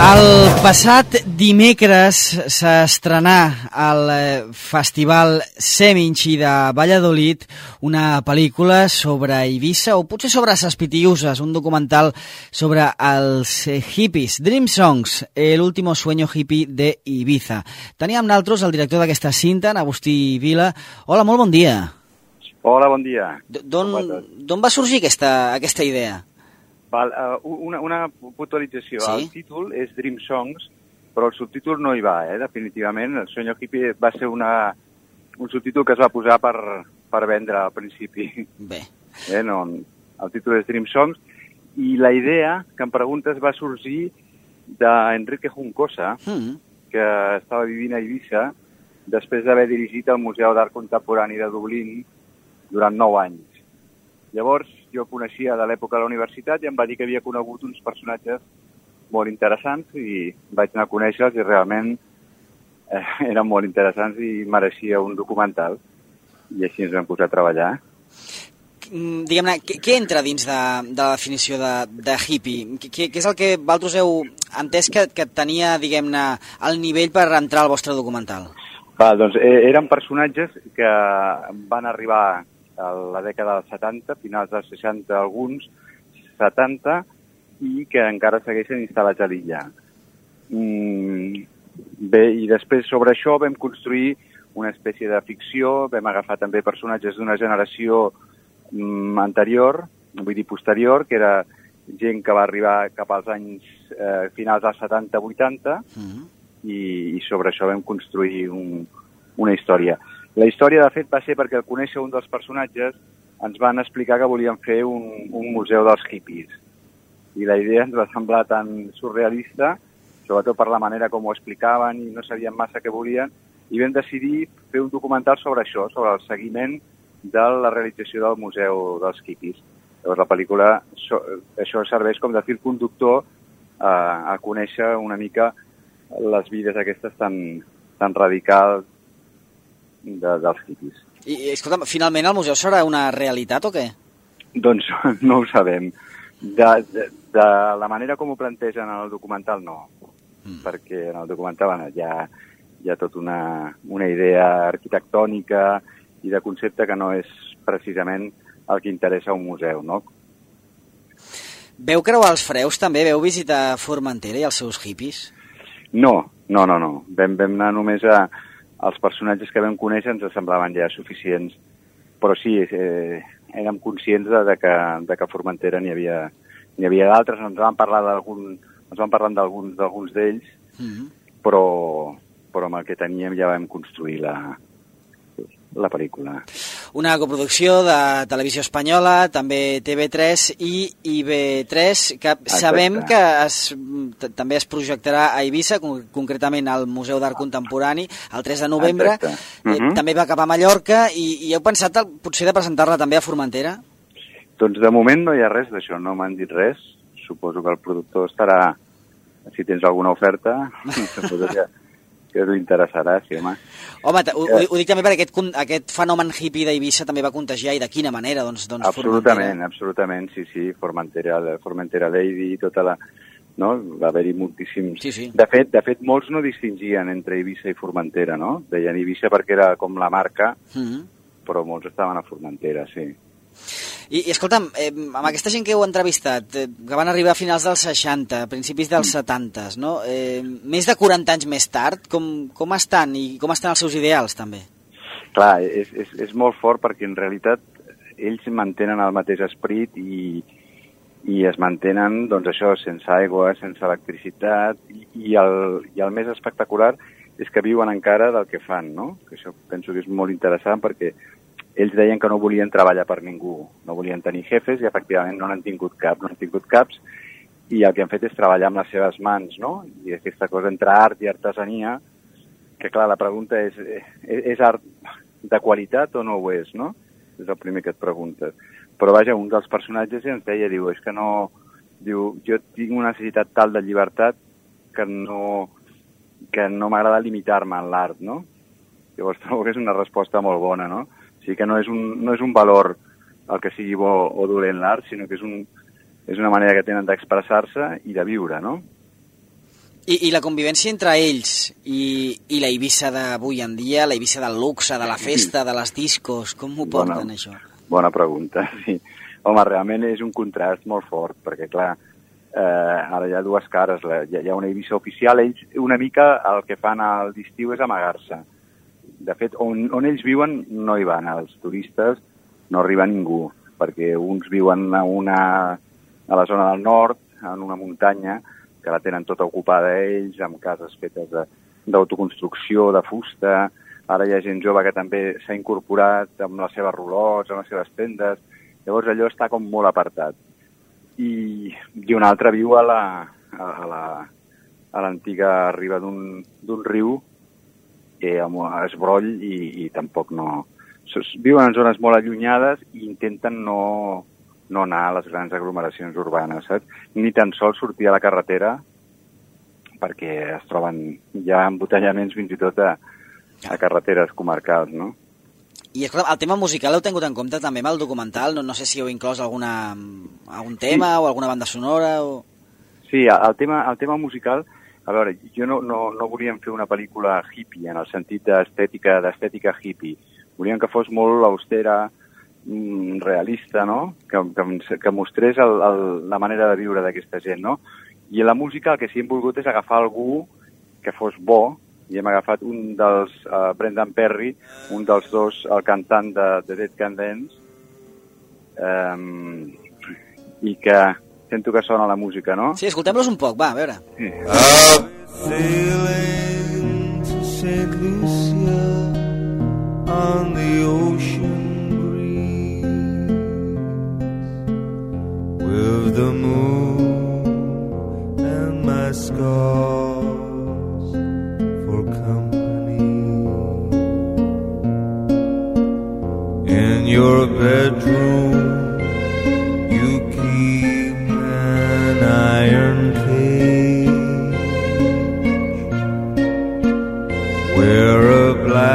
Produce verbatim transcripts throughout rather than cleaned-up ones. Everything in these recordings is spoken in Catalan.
El passat dimecres s'estrenà al Festival Seminci de Valladolid una pel·lícula sobre Eivissa, o potser sobre ses Pitiüses, un documental sobre els hippies, Dream Songs, el último sueño hippie de Ibiza. Teníem amb nosaltres el director d'aquesta cinta, Agustí Vila. Hola, molt bon dia. Hola, bon dia. D'on va sorgir aquesta, aquesta idea? Val, uh, una, una puntualització. Sí? El títol és Dream Songs, però el subtítol no hi va, eh, definitivament. El Sueño Hippie va ser una, un subtítol que es va posar per, per vendre al principi. Bé. Eh, no, el títol és Dream Songs, i la idea, que em preguntes, va sorgir d'Enrique Juncosa, mm. que estava vivint a Eivissa, després d'haver dirigit el Museu d'Art Contemporani de Dublín durant nou anys. Llavors, jo coneixia de l'època de la universitat i em va dir que havia conegut uns personatges molt interessants i vaig anar a conèixer-los i realment eh, eren molt interessants i mereixia un documental. I així ens vam posar a treballar. Diguem-ne, què, què entra dins de, de la definició de, de hippie? Què, què és el que vosaltres heu entès que, que tenia, diguem-ne, el nivell per entrar al vostre documental? Va, doncs eh, eren personatges que van arribar a la dècada dels setanta, finals dels seixanta alguns, setanta, i que encara segueixen instal·lats a l'illa. Mm, bé, i després sobre això vam construir una espècie de ficció, vam agafar també personatges d'una generació mm, anterior, vull dir posterior, que era gent que va arribar cap als anys eh, finals dels setanta vuitanta, mm-hmm. i, i sobre això vam construir un, una història. La història, de fet, va ser perquè al conèixer un dels personatges ens van explicar que volien fer un, un museu dels hippies. I la idea ens va semblar tan surrealista, sobretot per la manera com ho explicaven i no sabien massa què volien, i vam decidir fer un documental sobre això, sobre el seguiment de la realització del museu dels hippies. Llavors la pel·lícula, això serveix com de fil conductor a, a conèixer una mica les vides aquestes tan, tan radicals De, dels hippies. I, escolta, finalment el museu serà una realitat o què? Doncs no ho sabem. De, de, de la manera com ho plantegen en el documental, no. Mm. Perquè en el documental bueno, hi, ha, hi ha tot una, una idea arquitectònica i de concepte que no és precisament el que interessa a un museu, no? Veu creuar els freus també? Veu visitar Formentera i els seus hippies? No, no, no, no. Vam, vam anar només a els personatges que vam conèixer ens semblaven ja suficients, però sí, eh, érem conscients de, de, que, de que a Formentera n'hi havia, n'hi havia d'altres, ens van parlar d'algun, ens van parlar d'alguns d'alguns d'ells, mm-hmm. però, però amb el que teníem ja vam construir la, la pel·lícula. Una coproducció de Televisió Espanyola, també T V tres i I V tres, que Exacte. Sabem que es, també es projectarà a Eivissa, con concretament al Museu d'Art Contemporani, el tres de novembre. Uh-huh. eh, també va cap a Mallorca, i, i heu pensat el, potser de presentar-la també a Formentera? Doncs de moment no hi ha res d'això, no m'han dit res. Suposo que el productor estarà, si tens alguna oferta, suposo que... que us interessarà, sí, home. Home, ho, ho, ho dic també perquè aquest, aquest fenomen hippie d'Eivissa també va contagiar, i de quina manera, doncs, doncs absolutament, Formentera. Absolutament, sí, sí, Formentera, Formentera Lady, tota la... No? Va haver-hi moltíssims... Sí, sí. De fet, de fet, molts no distingien entre Eivissa i Formentera, no? Deien Eivissa perquè era com la marca, mm-hmm. però molts estaven a Formentera, sí. I, i escolta'm, eh, amb aquesta gent que heu entrevistat, eh, que van arribar a finals dels seixanta, principis dels setanta, no? Eh, més de quaranta anys més tard, com, com estan i com estan els seus ideals, també? Clar, és, és, és molt fort perquè en realitat ells mantenen el mateix esperit i, i es mantenen, doncs això, sense aigua, sense electricitat, i, i, el, i el més espectacular és que viuen encara del que fan, no? Que això penso que és molt interessant perquè ells deien que no volien treballar per ningú, no volien tenir jefes i efectivament no n'han tingut cap, no han tingut caps, i el que han fet és treballar amb les seves mans, no? I aquesta cosa entre art i artesania, que clar, la pregunta és, és art de qualitat o no ho és, no? És el primer que et preguntes. Però vaja, un dels personatges ja ens deia, diu, és que no... Diu, jo tinc una necessitat tal de llibertat que no, que no m'agrada limitar-me en l'art, no? Llavors trobo que és una resposta molt bona, no? O sigui que no és un, no és un valor el que sigui bo o dolent l'art, sinó que és, un, és una manera que tenen d'expressar-se i de viure, no? I, I la convivència entre ells i, i la Eivissa d'avui en dia, la Eivissa del luxe, de la festa, de les discos, com ho porten, bona, això? Bona pregunta, sí. Home, realment és un contrast molt fort, perquè, clar, eh, ara hi ha dues cares. La, hi, ha, hi ha una Eivissa oficial, ells una mica el que fan a l'estiu és amagar-se. De fet, on, on ells viuen no hi van, els turistes no arriba ningú, perquè uns viuen a, una, a la zona del nord, en una muntanya, que la tenen tota ocupada ells, amb cases fetes d'autoconstrucció, de, de fusta. Ara hi ha gent jove que també s'ha incorporat amb les seves roulots, amb les seves tendes. Llavors allò està com molt apartat. I, i un altre viu a la, a la, a l'antiga riba d'un riu, que amb esbroll i, i tampoc no... Viuen en zones molt allunyades i intenten no, no anar a les grans aglomeracions urbanes, saps? Ni tan sols sortir a la carretera perquè es troben ja embotellaments fins i tot a, a carreteres comarcals, no? I escolta, el tema musical l'heu tingut en compte també amb el documental? No, no sé si heu inclòs alguna, algun tema sí. o alguna banda sonora o... Sí, el tema, el tema musical... A veure, jo no, no, no volíem fer una pel·lícula hippie, en el sentit d'estètica d'estètica hippie. Volíem que fos molt austera, realista, no? Que, que, que mostrés el, el, la manera de viure d'aquesta gent, no? I la música el que sí hem volgut és agafar algú que fos bo, i hem agafat un dels, uh, Brendan Perry, un dels dos, el cantant de, de Dead Can Dance, um, i que sento que sona la música, no? Sí, escoltem-los un poc, va, a veure. Sí. Sailing to Saint Lucia on the ocean breeze with the moon and my scars for company in your bedroom you keep an iron cage where a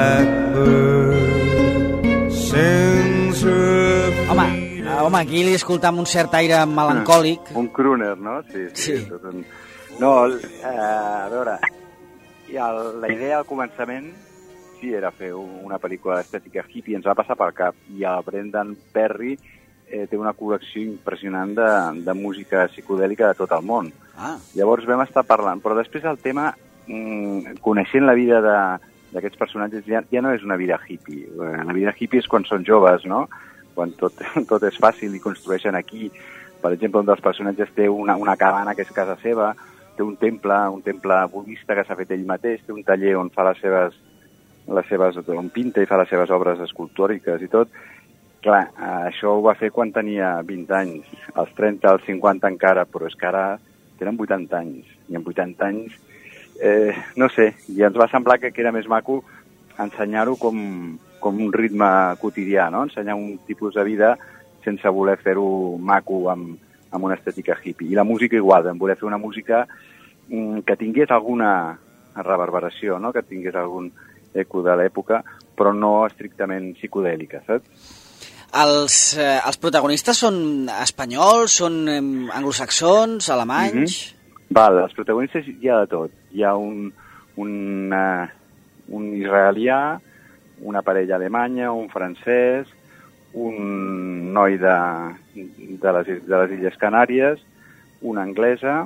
blackbird sings her home, home, aquí li escoltam un cert aire melancòlic. Un crooner, no? Sí, sí. sí. Tot un... No, eh, a veure, el, la idea al començament sí era fer una pel·lícula d'estètica hippie, ens va passar pel cap, i el Brendan Perry eh, té una col·lecció impressionant de, de música psicodèlica de tot el món. Ah. Llavors vam estar parlant, però després el tema, mmm, coneixent la vida d'aquests personatges, ja, ja no és una vida hippie. La vida hippie és quan són joves, no? Quan tot, tot és fàcil i construeixen aquí. Per exemple, un dels personatges té una, una cabana que és casa seva, té un temple, un temple budista que s'ha fet ell mateix, té un taller on fa les seves, les seves, on pinta i fa les seves obres escultòriques i tot. Clar, això ho va fer quan tenia vint anys, als trenta, als cinquanta encara, però és que ara tenen vuitanta anys, i en vuitanta anys, eh, no sé, i ens va semblar que, que era més maco ensenyar-ho com, com un ritme quotidià, no? Ensenyar un tipus de vida sense voler fer-ho maco amb, amb una estètica hippie. I la música igual, vam voler fer una música mm, que tingués alguna reverberació, no? Que tingués algun eco de l'època, però no estrictament psicodèlica, saps? Els, eh, els protagonistes són espanyols, són eh, anglosaxons, alemanys... Mm-hmm. Val, els protagonistes hi ha de tot. Hi ha un, un, uh, un israelià, una parella alemanya, un francès, un noi de, de, les, de les Illes Canàries, una anglesa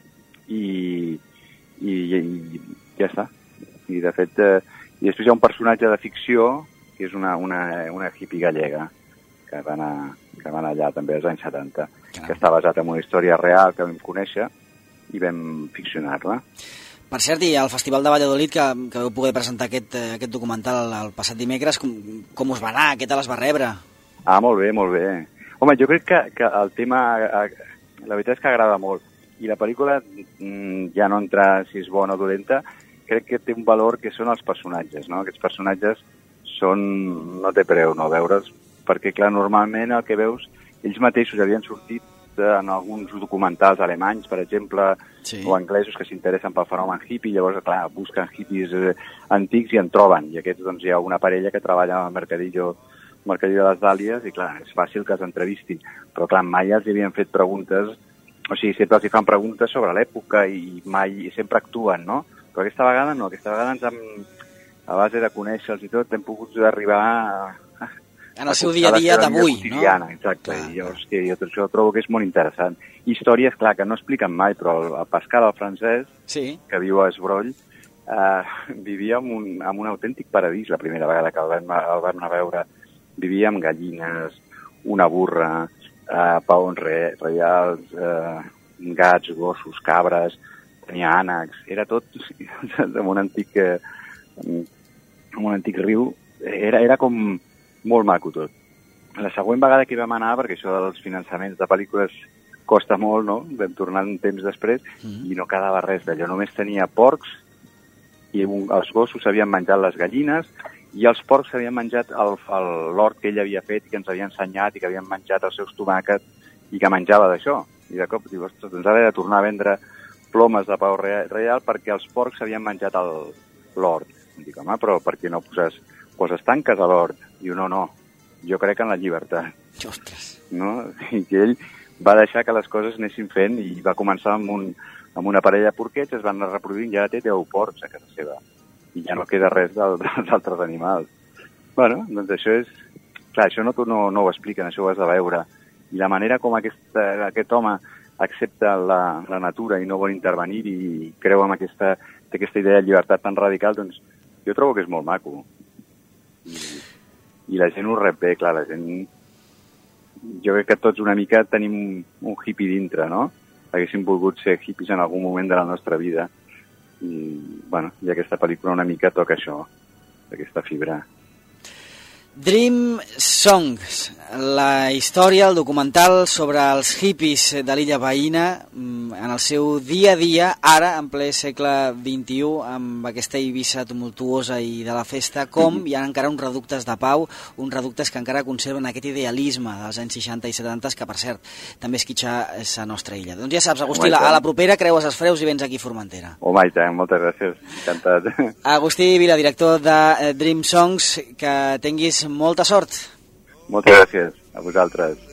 i, i, i ja està. I, de fet, eh, i després hi ha un personatge de ficció que és una, una, una hippie gallega que va anar, que va anar allà també als anys setanta, Caram. Que està basat en una història real que vam conèixer i vam ficcionar-la. Per cert, i al Festival de Valladolid, que, que vau poder presentar aquest, aquest documental el, el passat dimecres, com, com us va anar? Què tal es va rebre? Ah, molt bé, molt bé. Home, jo crec que, que el tema, la veritat és que agrada molt. I la pel·lícula, ja no entra si és bona o dolenta, crec que té un valor que són els personatges, no? Aquests personatges són... no té preu no veure'ls, perquè, clar, normalment el que veus, ells mateixos havien sortit en alguns documentals alemanys, per exemple, sí. O anglesos que s'interessen pel fenomen hippie, llavors, clar, busquen hippies eh, antics i en troben, i aquests, doncs, hi ha una parella que treballa al mercadillo, mercadillo de les Dàlies, i, clar, és fàcil que els entrevistin, però, clar, mai els havien fet preguntes o sigui, sempre els hi fan preguntes sobre l'època i mai i sempre actuen, no? Però aquesta vegada no, aquesta vegada ens hem, a base de conèixer-los i tot, hem pogut arribar a, en el seu dia a dia d'avui, no? Exacte, clar, i llavors que jo això trobo que és molt interessant. Històries, clar, que no expliquen mai, però el, el Pascal, el francès, sí, que viu a Esbroll, eh, vivia en un, en un autèntic paradís la primera vegada que el vam, el vam anar a veure. Vivia amb gallines, una burra, eh, paons re, reials, eh, gats, gossos, cabres, tenia ànecs, era tot en un antic, eh, en un antic riu, era, era com molt maco tot. La següent vegada que hi vam anar, perquè això dels finançaments de pel·lícules costa molt, no? Vam tornar un temps després mm. i no quedava res d'allò. Només tenia porcs i un, els gossos s'havien menjat les gallines i els porcs s'havien menjat l'hort que ell havia fet i que ens havia ensenyat i que havien menjat els seus tomàquets i que menjava d'això. I de cop diu, ostres, doncs ara he de tornar a vendre plomes de pau real perquè els porcs s'havien menjat l'hort. Dic, home, però per què no poses, poses tanques a l'hort? Diu, no, no, jo crec en la llibertat. Ostres. No? I que ell va deixar que les coses anessin fent i va començar amb, un, amb una parella de porquets, es van anar reproduint, ja té deu porcs a casa seva. I ja no queda res del, dels altres animals. Bueno, doncs això és... Clar, això no, no, no ho expliquen, això ho has de veure. I la manera com aquest, aquest home accepta la, la natura i no vol intervenir i creu en aquesta, aquesta idea de llibertat tan radical, doncs jo trobo que és molt maco. I, i la gent ho rep bé, clar, la gent... Jo crec que tots una mica tenim un hippie dintre, no? Haguéssim volgut ser hippies en algun moment de la nostra vida. I, bueno, i aquesta pel·lícula una mica toca això, aquesta fibra. Dream Songs, la història, el documental sobre els hippies de l'illa veïna en el seu dia a dia, ara en ple segle vint-i-u, amb aquesta Eivissa tumultuosa i de la festa, com hi ha encara uns reductes de pau, uns reductes que encara conserven aquest idealisme dels anys seixanta i setanta, que per cert també esquitxa la nostra illa. Doncs ja saps, Agustí, a la propera creues els freus i vens aquí a Formentera. Home, i tant, moltes gràcies, encantat. Agustí Vila, director de Dream Songs, que tinguis molta sort. Moltes gràcies a vosaltres.